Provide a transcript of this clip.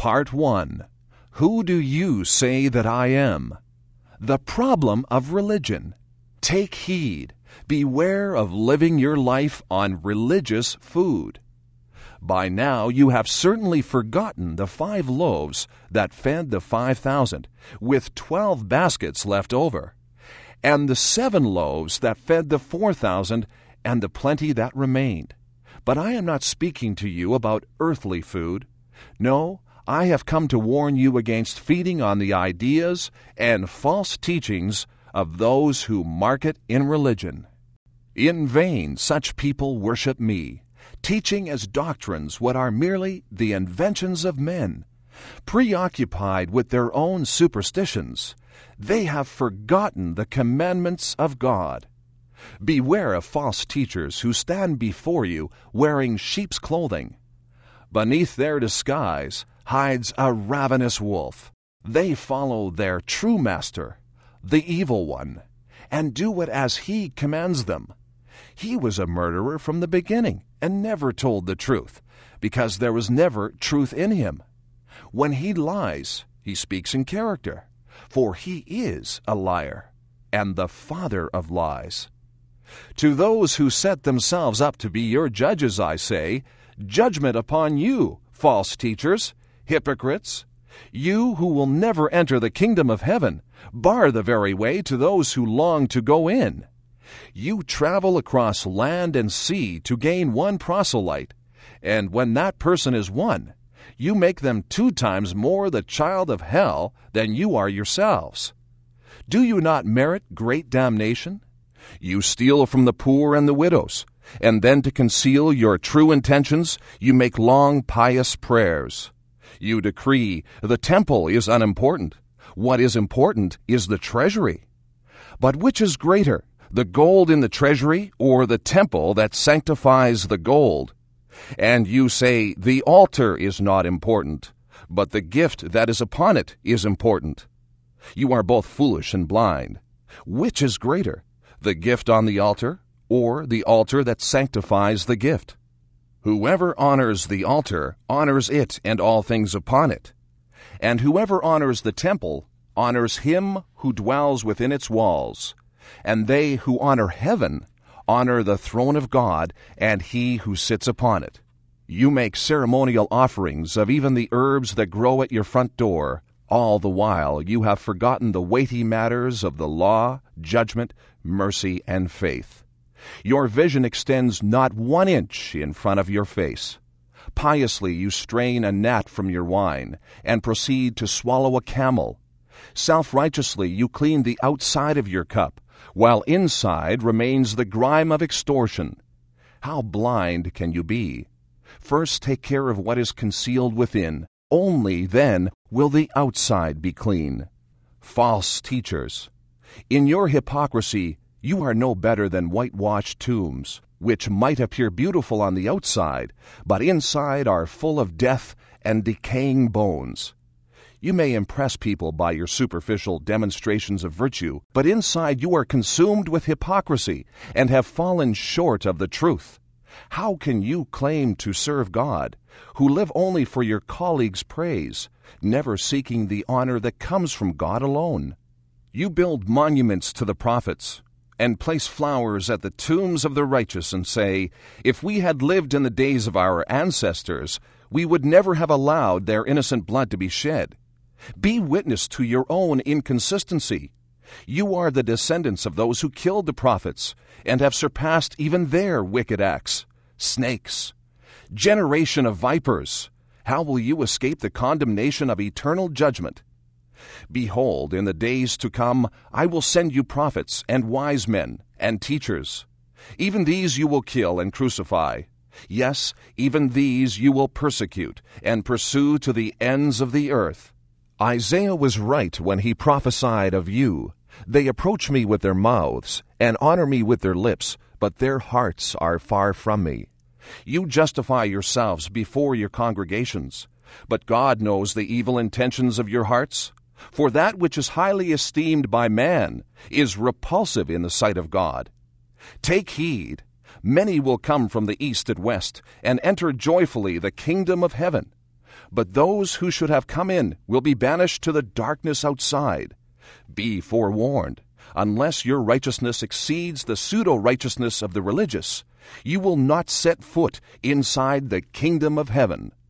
Part 1. Who do you say that I am? The problem of religion. Take heed. Beware of living your life on religious food. By now you have certainly forgotten the 5 loaves that fed the 5,000, with 12 baskets left over, and the 7 loaves that fed the 4,000, and the plenty that remained. But I am not speaking to you about earthly food. No, I have come to warn you against feeding on the ideas and false teachings of those who market in religion. In vain such people worship me, teaching as doctrines what are merely the inventions of men. Preoccupied with their own superstitions, they have forgotten the commandments of God. Beware of false teachers who stand before you wearing sheep's clothing. Beneath their disguise hides a ravenous wolf. They follow their true master, the evil one, and do it as he commands them. He was a murderer from the beginning and never told the truth, because there was never truth in him. When he lies, he speaks in character, for he is a liar and the father of lies. To those who set themselves up to be your judges, I say, judgment upon you, false teachers, hypocrites, you who will never enter the kingdom of heaven, bar the very way to those who long to go in. You travel across land and sea to gain one proselyte, and when that person is won, you make them 2 times more the child of hell than you are yourselves. Do you not merit great damnation? You steal from the poor and the widows, and then to conceal your true intentions, you make long pious prayers. You decree the temple is unimportant. What is important is the treasury. But which is greater, the gold in the treasury or the temple that sanctifies the gold? And you say the altar is not important, but the gift that is upon it is important. You are both foolish and blind. Which is greater, the gift on the altar or the altar that sanctifies the gift? Whoever honors the altar honors it and all things upon it. And whoever honors the temple honors him who dwells within its walls. And they who honor heaven honor the throne of God and he who sits upon it. You make ceremonial offerings of even the herbs that grow at your front door. All the while you have forgotten the weighty matters of the law, judgment, mercy, and faith. Your vision extends not 1 inch in front of your face. Piously you strain a gnat from your wine and proceed to swallow a camel. Self-righteously you clean the outside of your cup, while inside remains the grime of extortion. How blind can you be? First take care of what is concealed within. Only then will the outside be clean. False teachers, in your hypocrisy you are no better than whitewashed tombs, which might appear beautiful on the outside, but inside are full of death and decaying bones. You may impress people by your superficial demonstrations of virtue, but inside you are consumed with hypocrisy and have fallen short of the truth. How can you claim to serve God, who live only for your colleagues' praise, never seeking the honor that comes from God alone? You build monuments to the prophets, and place flowers at the tombs of the righteous, and say, if we had lived in the days of our ancestors, we would never have allowed their innocent blood to be shed. Be witness to your own inconsistency. You are the descendants of those who killed the prophets, and have surpassed even their wicked acts. Snakes! Generation of vipers! How will you escape the condemnation of eternal judgment? Behold, in the days to come, I will send you prophets and wise men and teachers. Even these you will kill and crucify. Yes, even these you will persecute and pursue to the ends of the earth. Isaiah was right when he prophesied of you. They approach me with their mouths and honor me with their lips, but their hearts are far from me. You justify yourselves before your congregations, but God knows the evil intentions of your hearts. For that which is highly esteemed by man is repulsive in the sight of God. Take heed, many will come from the east and west, and enter joyfully the kingdom of heaven. but those who should have come in will be banished to the darkness outside. Be forewarned. Unless your righteousness exceeds the pseudo-righteousness of the religious, you will not set foot inside the kingdom of heaven.